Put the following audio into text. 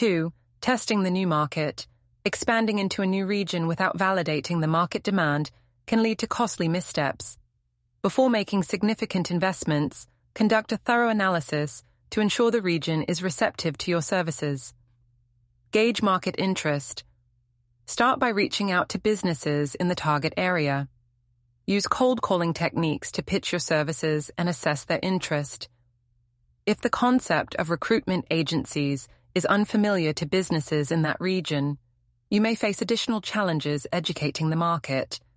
2. Testing the new market. Expanding into a new region without validating the market demand can lead to costly missteps. Before making significant investments, conduct a thorough analysis to ensure the region is receptive to your services. Gauge market interest. Start by reaching out to businesses in the target area. Use cold calling techniques to pitch your services and assess their interest. If the concept of recruitment agencies is unfamiliar to businesses in that region, you may face additional challenges educating the market.